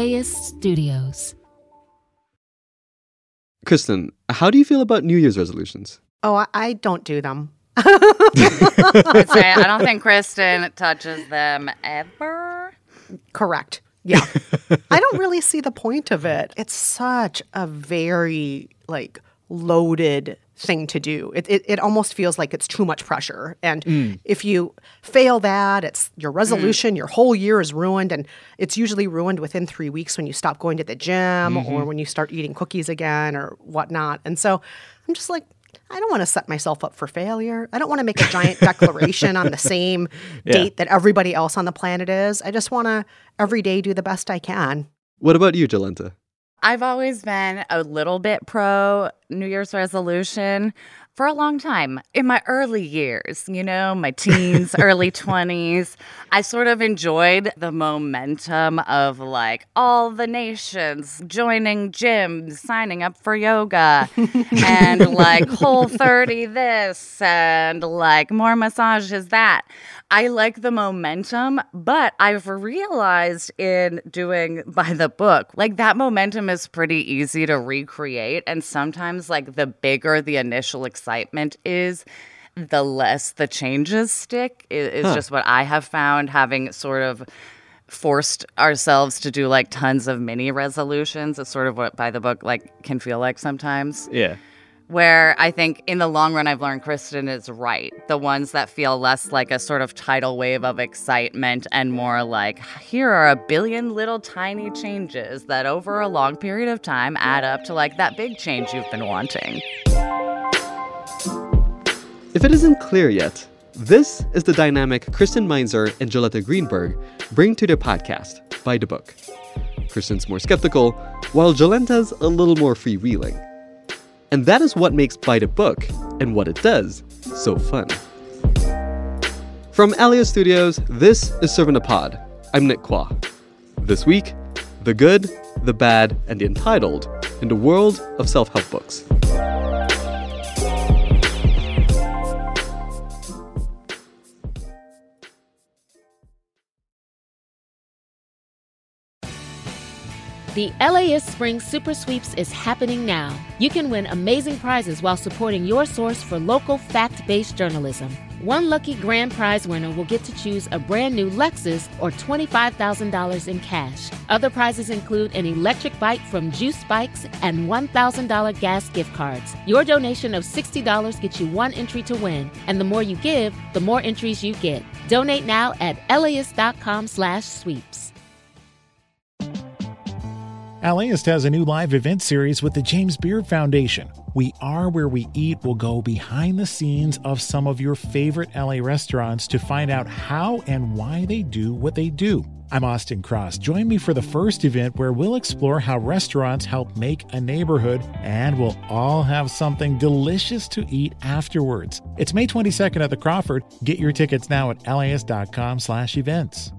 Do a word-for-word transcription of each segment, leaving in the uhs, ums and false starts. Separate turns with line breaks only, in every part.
LAist Studios.
Kristen, how do you feel about New Year's resolutions?
Oh, I, I don't do them.
I'd say I don't think Kristen touches them ever.
Correct. Yeah. I don't really see the point of it. It's such a very, like, loaded thing to do. It, it it almost feels like it's too much pressure. And mm. if you fail that, it's your resolution, mm. your whole year is ruined. And it's usually ruined within three weeks when you stop going to the gym mm-hmm. or when you start eating cookies again or whatnot. And so I'm just like, I don't want to set myself up for failure. I don't want to make a giant declaration on the same yeah. date that everybody else on the planet is. I just want to every day do the best I can.
What about you, Jolenta?
I've always been a little bit pro New Year's resolution for a long time. In my early years, you know, my teens, early twenties, I sort of enjoyed the momentum of like all the nations joining gyms, signing up for yoga, and like Whole thirty this and like more massages that. I like the momentum, but I've realized in doing by the book, like that momentum is pretty easy to recreate. And sometimes like the bigger the initial excitement is, the less the changes stick, is huh. just what I have found, having sort of forced ourselves to do like tons of mini resolutions. It's sort of what by the book like can feel like sometimes.
Yeah.
Where I think in the long run, I've learned Kristen is right. The ones that feel less like a sort of tidal wave of excitement and more like, here are a billion little tiny changes that over a long period of time add up to like that big change you've been wanting.
If it isn't clear yet, this is the dynamic Kristen Meinzer and Jolenta Greenberg bring to their podcast, By the Book. Kristen's more skeptical, while Jolenta's a little more freewheeling. And that is what makes By the Book, and what it does, so fun. From LAist Studios, this is Serving a Pod. I'm Nick Kwa. This week, the good, the bad, and the entitled in the world of self-help books.
The LAist Spring Super Sweeps is happening now. You can win amazing prizes while supporting your source for local fact-based journalism. One lucky grand prize winner will get to choose a brand new Lexus or twenty-five thousand dollars in cash. Other prizes include an electric bike from Juice Bikes and one thousand dollars gas gift cards. Your donation of sixty dollars gets you one entry to win, and the more you give, the more entries you get. Donate now at laist.com slash sweeps.
LAist has a new live event series with the James Beard Foundation. We Are Where We Eat will go behind the scenes of some of your favorite L A restaurants to find out how and why they do what they do. I'm Austin Cross. Join me for the first event where we'll explore how restaurants help make a neighborhood, and we'll all have something delicious to eat afterwards. It's May twenty-second at the Crawford. Get your tickets now at laist.com slash events.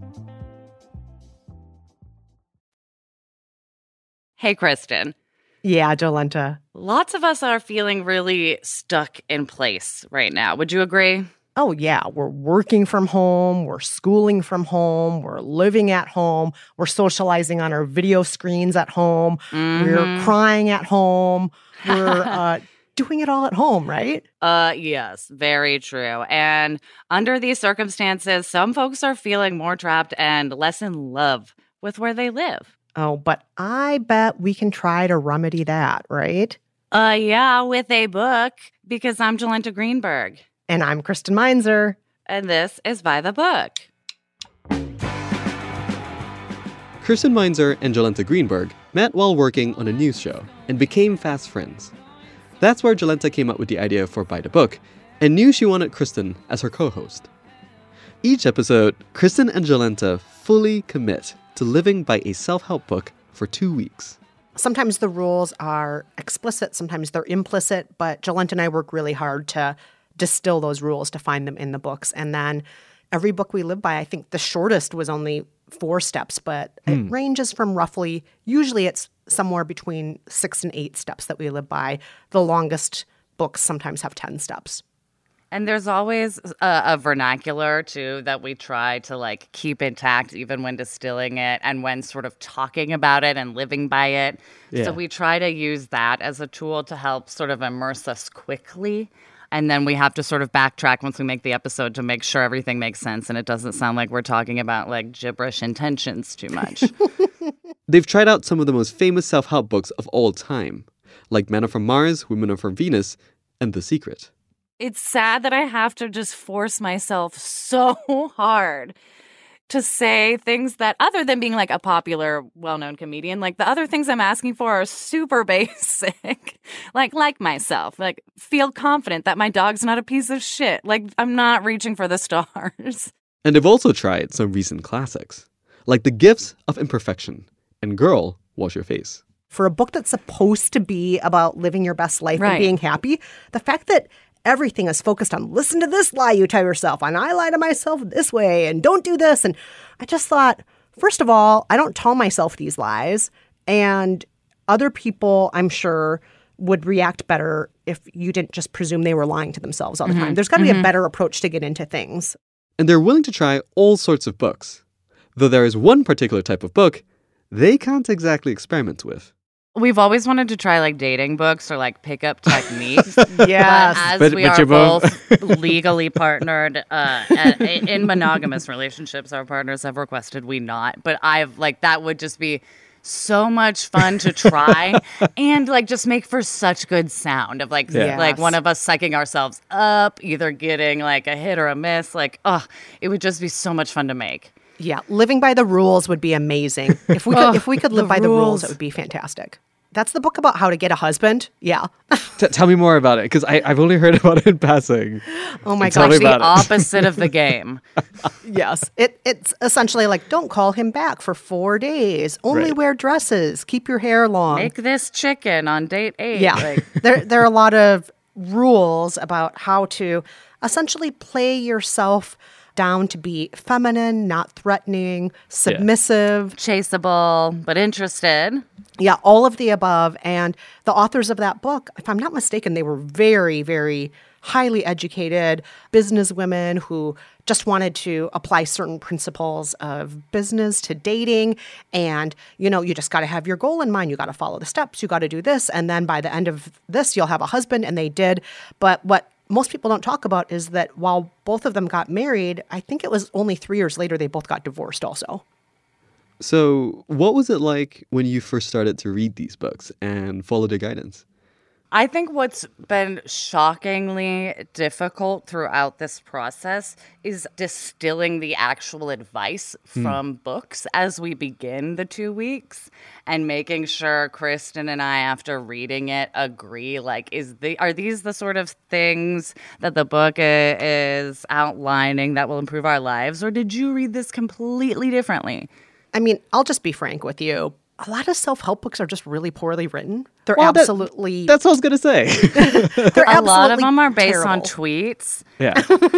Hey, Kristen.
Yeah, Jolenta.
Lots of us are feeling really stuck in place right now. Would you agree?
Oh, yeah. We're working from home. We're schooling from home. We're living at home. We're socializing on our video screens at home. Mm-hmm. We're crying at home. We're uh, doing it all at home, right?
Uh, yes, very true. And under these circumstances, some folks are feeling more trapped and less in love with where they live.
Oh, but I bet we can try to remedy that, right?
Uh, yeah, with a book, because I'm Jolenta Greenberg.
And I'm Kristen Meinzer.
And this is By the Book.
Kristen Meinzer and Jolenta Greenberg met while working on a news show and became fast friends. That's where Jolenta came up with the idea for By the Book and knew she wanted Kristen as her co-host. Each episode, Kristen and Jolenta fully commit to living by a self-help book for two weeks.
Sometimes the rules are explicit, sometimes they're implicit, but Jolenta and I work really hard to distill those rules, to find them in the books. And then every book we live by, I think the shortest was only four steps, but mm. it ranges from roughly, usually it's somewhere between six and eight steps that we live by. The longest books sometimes have ten steps.
And there's always a, a vernacular, too, that we try to, like, keep intact even when distilling it and when sort of talking about it and living by it.
Yeah.
So we try to use that as a tool to help sort of immerse us quickly. And then we have to sort of backtrack once we make the episode to make sure everything makes sense and it doesn't sound like we're talking about, like, gibberish intentions too much.
They've tried out some of the most famous self-help books of all time, like Men Are From Mars, Women Are From Venus, and The Secret.
It's sad that I have to just force myself so hard to say things that, other than being like a popular, well-known comedian, like the other things I'm asking for are super basic. like, like myself, like feel confident that my dog's not a piece of shit. Like, I'm not reaching for the stars.
And they've also tried some recent classics, like The Gifts of Imperfection and Girl, Wash Your Face.
For a book that's supposed to be about living your best life
Right.
and being happy, the fact that everything is focused on listen to this lie you tell yourself, and I lie to myself this way, and don't do this. And I just thought, first of all, I don't tell myself these lies. And other people, I'm sure, would react better if you didn't just presume they were lying to themselves all the
Mm-hmm.
time. There's got to be a better approach to get into things.
And they're willing to try all sorts of books, though there is one particular type of book they can't exactly experiment with.
We've always wanted to try like dating books or like pickup techniques.
Yes.
But as
But-
we
but
are
you're both-
both legally partnered uh, at- in monogamous relationships, our partners have requested we not. But I've like that would just be so much fun to try and like just make for such good sound of like
Yeah.
like
Yes.
one of us psyching ourselves up, either getting like a hit or a miss. Like, oh, it would just be so much fun to make.
Yeah, living by the rules would be amazing. If we could, if we could live
the
by the rules,
rules.
it would be fantastic. That's the book about how to get a husband. Yeah.
T- tell me more about it, because I've only heard about it in passing.
Oh my
Tell
gosh.
me
The
about it.
opposite of the game.
Yes. It it's essentially like don't call him back for four days. Only
Right.
wear dresses. Keep your hair long.
Make this chicken on date eight.
Yeah.
Like,
there there are a lot of rules about how to essentially play yourself down to be feminine, not threatening, submissive.
chaseable, but interested.
Yeah, all of the above. And the authors of that book, if I'm not mistaken, they were very, very highly educated businesswomen who just wanted to apply certain principles of business to dating. And, you know, you just got to have your goal in mind. You got to follow the steps. You got to do this. And then by the end of this, you'll have a husband. And they did. But what most people don't talk about is that while both of them got married, I think it was only three years later they both got divorced also.
So, what was it like when you first started to read these books and follow their guidance?
I think what's been shockingly difficult throughout this process is distilling the actual advice from books as we begin the two weeks and making sure Kristen and I, after reading it, agree, like, is the are these the sort of things that the book i- is outlining that will improve our lives? Or did you read this completely differently?
I mean, I'll just be frank with you. A lot of self-help books are just really poorly written. They're
Well, that-
absolutely
That's what I was going to say.
they're
A lot of
absolutely
them are based on
terrible.
tweets
Yeah.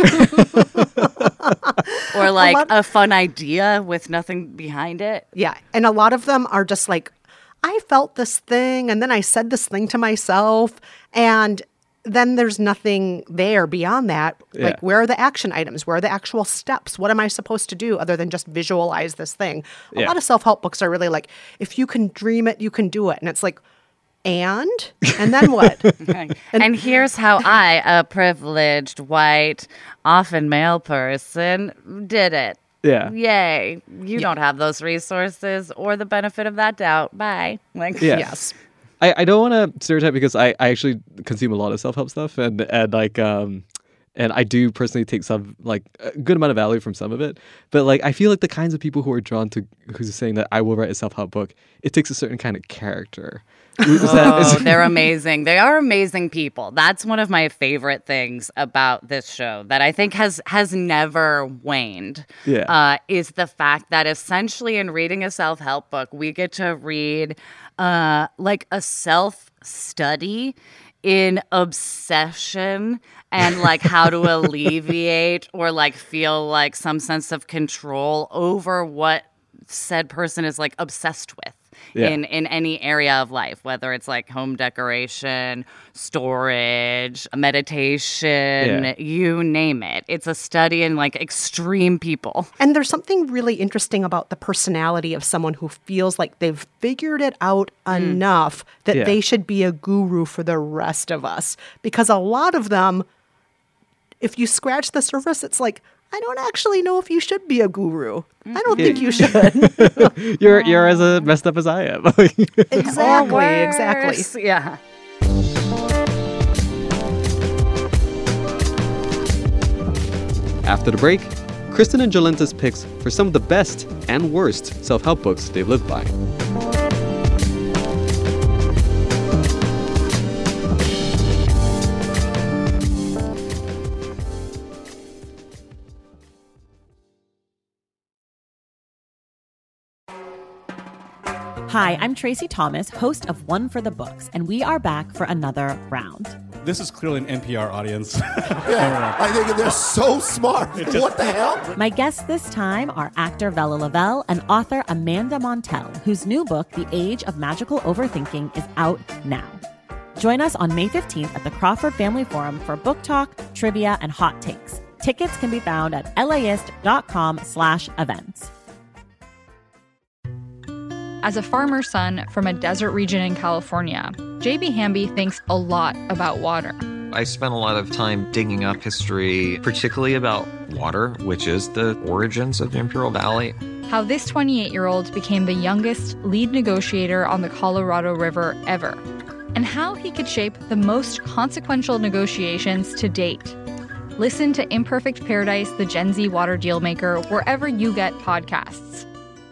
or like
lot-
a fun idea with nothing behind it.
Yeah, and a lot of them are just like, I felt this thing, and then I said this thing to myself, and then there's nothing there beyond that.
Yeah.
Like, where are the action items? Where are the actual steps? What am I supposed to do other than just visualize this thing? A
Yeah.
lot of self-help books are really like, if you can dream it, you can do it. And it's like, and? And then what?
Okay. And here's how I, a privileged, white, often male person, did it.
Yeah.
Yay. You don't have those resources or the benefit of that doubt. Bye. Like,
Yeah.
Yes.
I, I don't want to stereotype because I, I actually consume a lot of self help stuff and and like um and I do personally take some like a good amount of value from some of it. But like I feel like the kinds of people who are drawn to who's saying that I will write a self help book, it takes a certain kind of character. Is that-
Oh,
is-
they're amazing. They are amazing people. That's one of my favorite things about this show that I think has has never waned.
Yeah.
Uh, is the fact that essentially in reading a self-help book, we get to read uh, like a self-study in obsession and like how to alleviate or like feel like some sense of control over what said person is like obsessed with.
Yeah.
in, in any area of life, whether it's like home decoration, storage, meditation,
Yeah.
you name it. It's a study in like extreme people.
And there's something really interesting about the personality of someone who feels like they've figured it out enough that
Yeah.
they should be a guru for the rest of us. Because a lot of them, if you scratch the surface, it's like, I don't actually know if you should be a guru. I don't think you should.
You're you're as uh, messed up as I am.
Exactly, exactly.
Worse. Yeah.
After the break, Kristen and Jolenta's picks for some of the best and worst self-help books they've lived by.
Hi, I'm Tracy Thomas, host of One for the Books, and we are back for another round.
This is clearly an N P R audience.
Yeah, I think they're so smart. What the hell?
My guests this time are actor Vella Lavelle and author Amanda Montell, whose new book, The Age of Magical Overthinking, is out now. Join us on May fifteenth at the Crawford Family Forum for book talk, trivia, and hot takes. Tickets can be found at laist.com slash events.
As a farmer's son from a desert region in California, J B Hamby thinks a lot about water.
I spent a lot of time digging up history, particularly about water, which is the origins of the Imperial Valley.
How this twenty-eight-year-old became the youngest lead negotiator on the Colorado River ever. And how he could shape the most consequential negotiations to date. Listen to Imperfect Paradise, the Gen Z Water Dealmaker, wherever you get podcasts.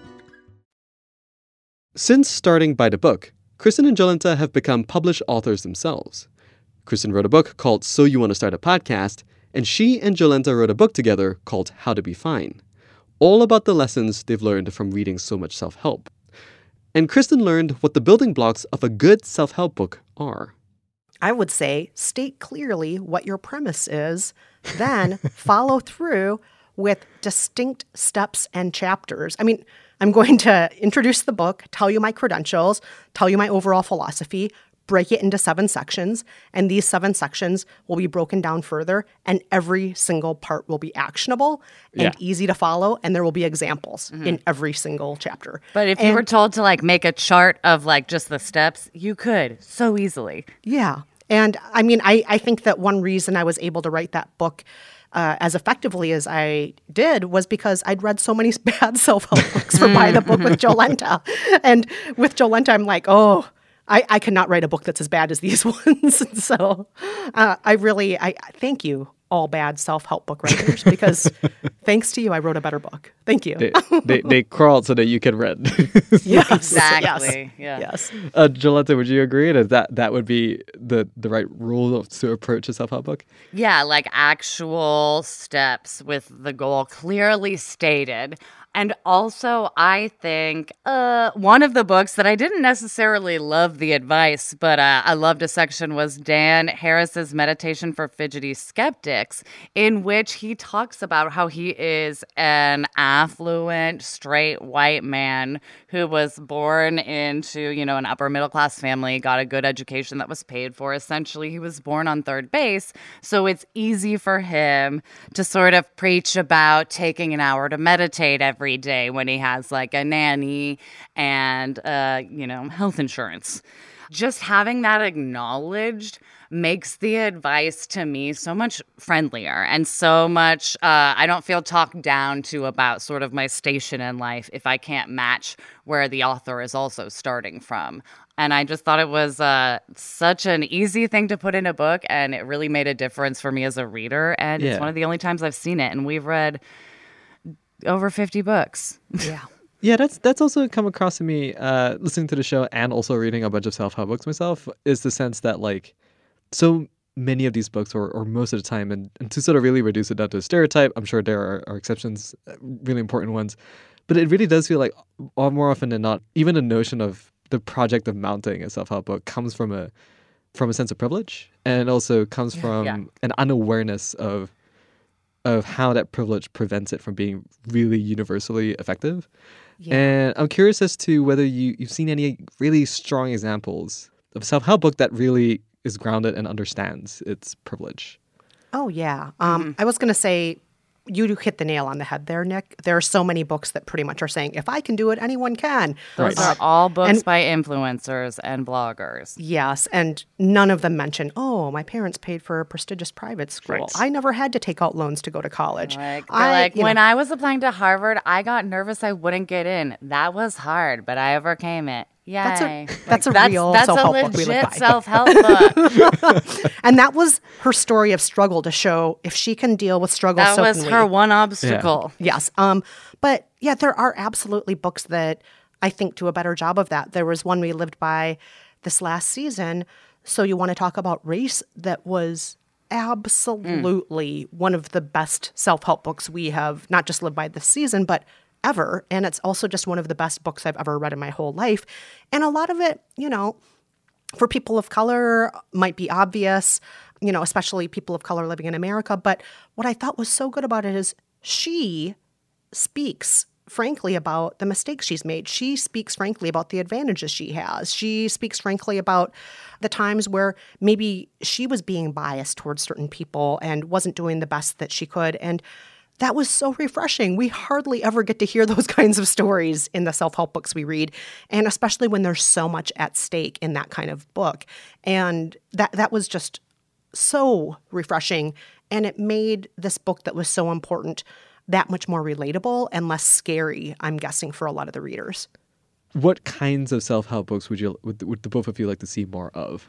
Since starting By the Book, Kristen and Jolenta have become published authors themselves. Kristen wrote a book called So You Want to Start a Podcast, and she and Jolenta wrote a book together called How to Be Fine, all about the lessons they've learned from reading so much self-help. And Kristen learned what the building blocks of a good self-help book are.
I would say state clearly what your premise is, then follow through with distinct steps and chapters. I mean, I'm going to introduce the book, tell you my credentials, tell you my overall philosophy, break it into seven sections, and these seven sections will be broken down further, and every single part will be actionable and
Yeah.
easy to follow, and there will be examples in every single chapter.
But if you
And-
were told to like make a chart of like just the steps, you could so easily.
Yeah. And I mean, I, I think that one reason I was able to write that book uh, as effectively as I did was because I'd read so many bad self-help books for By the Book with Jolenta. And with Jolenta, I'm like, oh, I, I cannot write a book that's as bad as these ones. And so uh, I really, I thank you, all bad self-help book writers, because thanks to you, I wrote a better book. Thank you.
They, they, they crawled so that you can read.
Yes.
Exactly.
Yes.
Yeah.
Yes.
Uh, Jolenta, would you agree that that, that would be the, the right rule to approach a self-help book?
Yeah, like actual steps with the goal clearly stated. And also, I think uh, one of the books that I didn't necessarily love the advice, but uh, I loved a section was Dan Harris's Meditation for Fidgety Skeptics, in which he talks about how he is an affluent, straight white man who was born into, you know, an upper middle class family, got a good education that was paid for. Essentially, he was born on third base. So it's easy for him to sort of preach about taking an hour to meditate every every day when he has like a nanny and, uh, you know, health insurance. Just having that acknowledged makes the advice to me so much friendlier and so much, uh, I don't feel talked down to about sort of my station in life if I can't match where the author is also starting from. And I just thought it was uh, such an easy thing to put in a book, and it really made a difference for me as a reader. And
Yeah.
it's one of the only times I've seen it, and we've read over fifty books.
Yeah.
Yeah, that's that's also come across to me uh, listening to the show and also reading a bunch of self-help books myself, is the sense that like so many of these books, or, or most of the time, and, and to sort of really reduce it down to a stereotype, I'm sure there are, are exceptions, uh, really important ones, but it really does feel like all more often than not, even the notion of the project of mounting a self-help book comes from a from a sense of privilege, and also comes from
Yeah.
an unawareness of of how that privilege prevents it from being really universally effective.
Yeah.
And I'm curious as to whether you, you've seen any really strong examples of a self-help book that really is grounded and understands its privilege.
Oh, yeah. Um, I was going to say, you hit the nail on the head there, Nick. There are so many books that pretty much are saying, if I can do it, anyone can.
Those
Right.
are all books
And-
by influencers and bloggers.
Yes, and none of them mention, oh, my parents paid for a prestigious private school.
Right.
I never had to take out loans to go to college.
Like, they're
I,
like
you
when
know,
I was applying to Harvard, I got nervous I wouldn't get in. That was hard, but I overcame it. Yay.
That's a-
Like,
that's a
that's,
real
that's
self-help
a
book we live
legit
by.
self-help book.
and that was her story of struggle to show if she can deal with struggle,
That
so
was
can we.
her one obstacle.
Yes. Um, but yeah, there are absolutely books that I think do a better job of that. There was one we lived by this last season. So you want to talk about race, that was absolutely mm. one of the best self-help books we have not just lived by this season, but ever. And it's also just one of the best books I've ever read in my whole life. And a lot of it, you know, for people of color might be obvious, you know, especially people of color living in America. But what I thought was so good about it is she speaks frankly about the mistakes she's made. She speaks frankly about the advantages she has. She speaks frankly about the times where maybe she was being biased towards certain people and wasn't doing the best that she could. And that was so refreshing. We hardly ever get to hear those kinds of stories in the self-help books we read, and especially when there's so much at stake in that kind of book. And that that was just so refreshing, and it made this book that was so important that much more relatable and less scary, I'm guessing, for a lot of the readers.
What kinds of self-help books would you would, would the both of you like to see more of?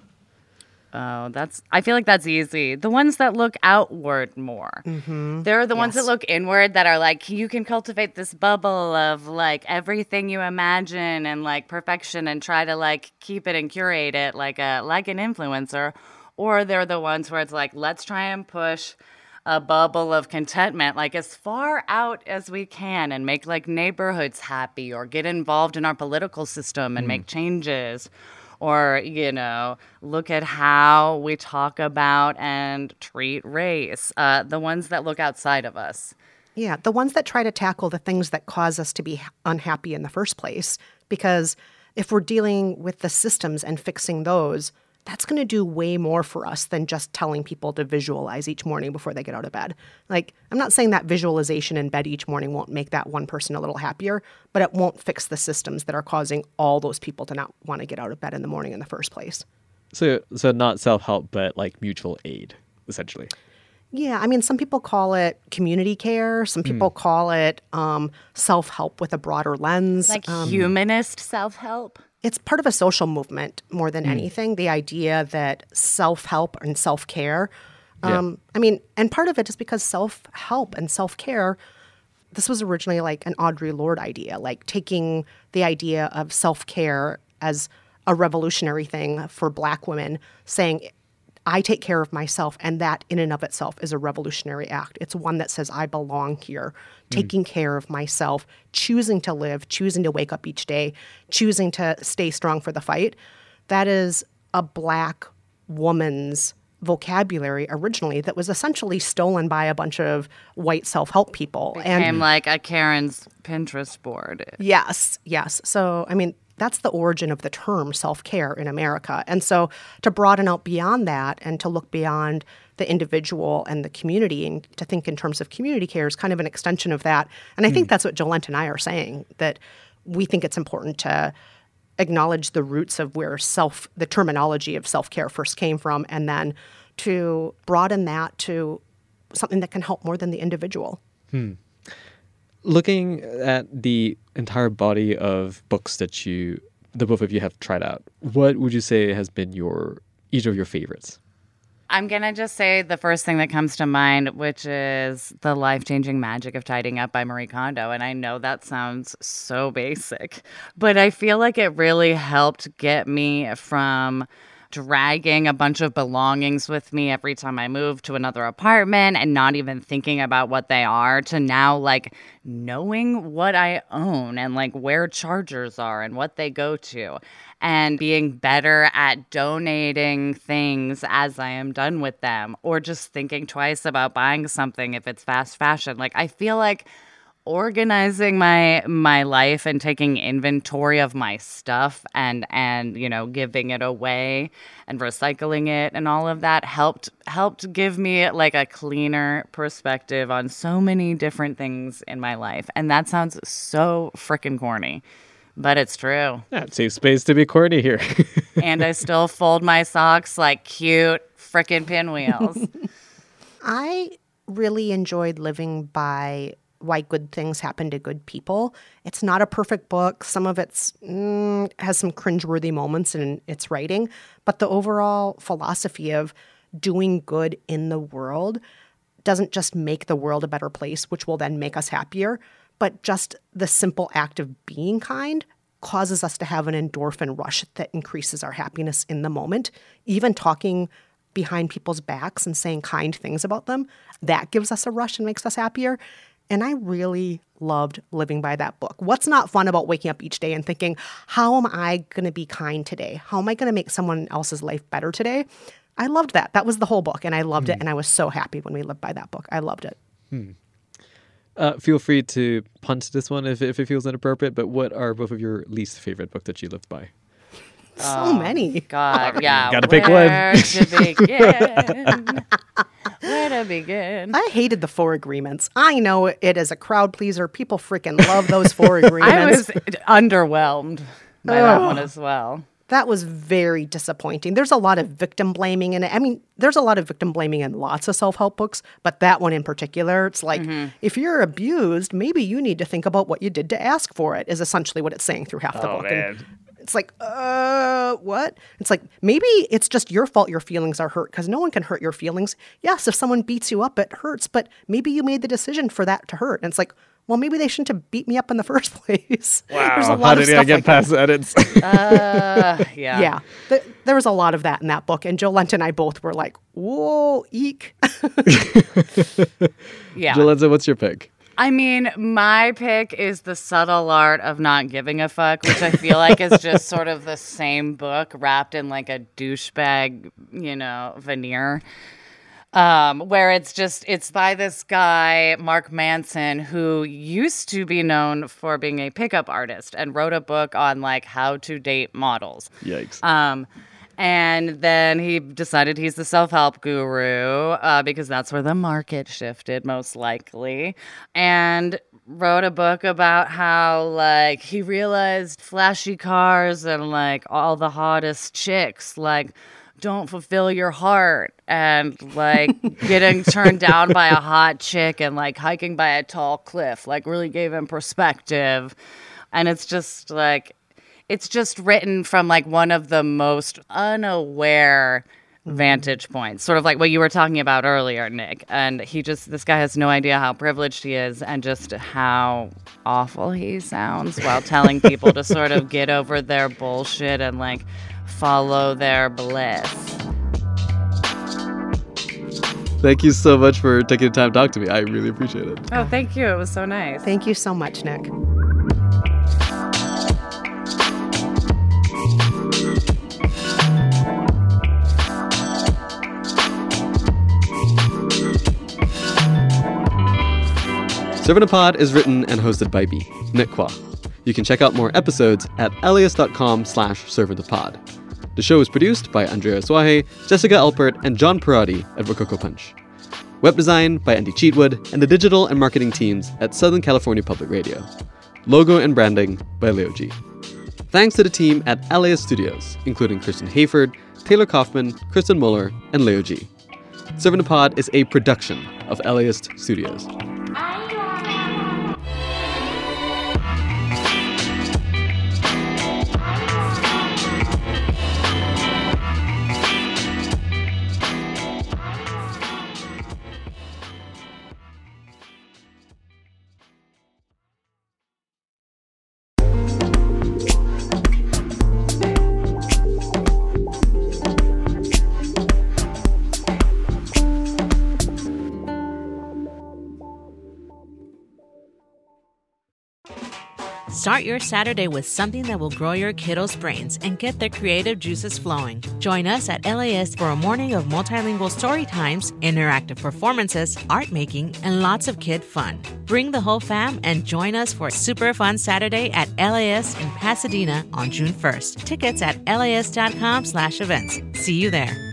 Oh, that's, I feel like that's easy. The ones that look outward more.
Mm-hmm.
They're the ones
Yes.
that look inward that are like, you can cultivate this bubble of like everything you imagine and like perfection and try to like keep it and curate it like a, like an influencer. Or they're the ones where it's like, let's try and push a bubble of contentment like as far out as we can and make like neighborhoods happy or get involved in our political system and mm. make changes. Or, you know, look at how we talk about and treat race, uh, the ones that look outside of us.
Yeah, the ones that try to tackle the things that cause us to be unhappy in the first place. Because if we're dealing with the systems and fixing those, that's going to do way more for us than just telling people to visualize each morning before they get out of bed. Like, I'm not saying that visualization in bed each morning won't make that one person a little happier, but it won't fix the systems that are causing all those people to not want to get out of bed in the morning in the first place.
So, so not self-help, but like mutual aid, essentially.
Yeah, I mean, some people call it community care. Some people mm. call it um, self-help with a broader lens.
Like
um,
humanist self-help?
It's part of a social movement more than mm. anything, the idea that self-help and self-care. Um, yeah. I mean, and part of it is because self-help and self-care, this was originally like an Audre Lorde idea, like taking the idea of self-care as a revolutionary thing for Black women, saying, I take care of myself, and that in and of itself is a revolutionary act. It's one that says, I belong here, taking mm. care of myself, choosing to live, choosing to wake up each day, choosing to stay strong for the fight. That is a Black woman's vocabulary originally that was essentially stolen by a bunch of white self-help people.
Became
and
like a Karen's Pinterest board.
Yes, yes. So, I mean, that's the origin of the term self-care in America. And so to broaden out beyond that and to look beyond the individual and the community and to think in terms of community care is kind of an extension of that. And I mm. think that's what Jolenta and I are saying, that we think it's important to acknowledge the roots of where self, the terminology of self-care first came from, and then to broaden that to something that can help more than the individual.
Hmm. Looking at the entire body of books that you, the both of you have tried out, what would you say has been your, each of your favorites?
I'm going to just say the first thing that comes to mind, which is The Life-Changing Magic of Tidying Up by Marie Kondo. And I know that sounds so basic, but I feel like it really helped get me from dragging a bunch of belongings with me every time I move to another apartment and not even thinking about what they are, to now like knowing what I own and like where chargers are and what they go to, and being better at donating things as I am done with them, or just thinking twice about buying something if it's fast fashion. Like, I feel like organizing my my life and taking inventory of my stuff and and you know giving it away and recycling it and all of that helped helped give me like a cleaner perspective on so many different things in my life. And that sounds so freaking corny, but it's true.
That safe space to be corny here.
And I still fold my socks like cute freaking pinwheels.
I really enjoyed living by Why Good Things Happen to Good People. It's not a perfect book. Some of it's mm, has some cringeworthy moments in its writing, but the overall philosophy of doing good in the world doesn't just make the world a better place, which will then make us happier, but just the simple act of being kind causes us to have an endorphin rush that increases our happiness in the moment. Even talking behind people's backs and saying kind things about them, that gives us a rush and makes us happier. And I really loved living by that book. What's not fun about waking up each day and thinking, how am I going to be kind today? How am I going to make someone else's life better today? I loved that. That was the whole book, and I loved hmm. it. And I was so happy when we lived by that book. I loved it.
Hmm. Uh, feel free to punt this one if, if it feels inappropriate, but what are both of your least favorite book that you lived by?
So
oh,
many.
God, yeah.
Gotta pick one.
Where to begin? Where to begin?
I hated the Four Agreements. I know it is a crowd pleaser. People freaking love those Four Agreements.
I was underwhelmed by oh, that one as well.
That was very disappointing. There's a lot of victim blaming in it. I mean, there's a lot of victim blaming in lots of self-help books, but that one in particular, it's like, mm-hmm. if you're abused, maybe you need to think about what you did to ask for it, is essentially what it's saying through half the
oh,
book.
Man.
And it's like, uh, what? It's like, maybe it's just your fault your feelings are hurt, because no one can hurt your feelings. Yes, if someone beats you up, it hurts, but maybe you made the decision for that to hurt. And it's like, well, maybe they shouldn't have beat me up in the first place.
Wow,
There's a lot
how
of
did
stuff
I get
like
past
that.
edits?
uh, yeah.
Yeah, Th- there was a lot of that in that book, and Jolenta and I both were like, whoa, eek.
Yeah.
Jolenta, what's your pick?
I mean, my pick is The Subtle Art of Not Giving a Fuck, which I feel like is just sort of the same book wrapped in like a douchebag, you know, veneer. Um, where it's just, it's by this guy, Mark Manson, who used to be known for being a pickup artist and wrote a book on like how to date models.
Yikes.
Um, and then he decided he's the self-help guru uh, because that's where the market shifted, most likely. And wrote a book about how, like, he realized flashy cars and, like, all the hottest chicks, like, don't fulfill your heart. And, like, getting turned down by a hot chick and, like, hiking by a tall cliff, like, really gave him perspective. And it's just, like... It's just written from, like, one of the most unaware vantage points, sort of like what you were talking about earlier, Nick. And he just, this guy has no idea how privileged he is and just how awful he sounds while telling people to sort of get over their bullshit and, like, follow their bliss.
Thank you so much for taking the time to talk to me. I really appreciate it.
Oh, thank you. It was so nice.
Thank you so much, Nick.
Servantapod is written and hosted by me, Nick Kwa. You can check out more episodes at alias.com slash servantapod. The show is produced by Andrea Swahe, Jessica Alpert, and John Parati at Rococo Punch. Web design by Andy Cheatwood and the digital and marketing teams at Southern California Public Radio. Logo and branding by Leo G. Thanks to the team at Alias Studios, including Kristen Hayford, Taylor Kaufman, Kristen Muller, and Leo G. Servantapod is a production of Alias Studios.
Start your Saturday with something that will grow your kiddos' brains and get their creative juices flowing. Join us at L A S for a morning of multilingual story times, interactive performances, art making, and lots of kid fun. Bring the whole fam and join us for a super fun Saturday at L A S in Pasadena on June first. Tickets at las dot com slash events. See you there.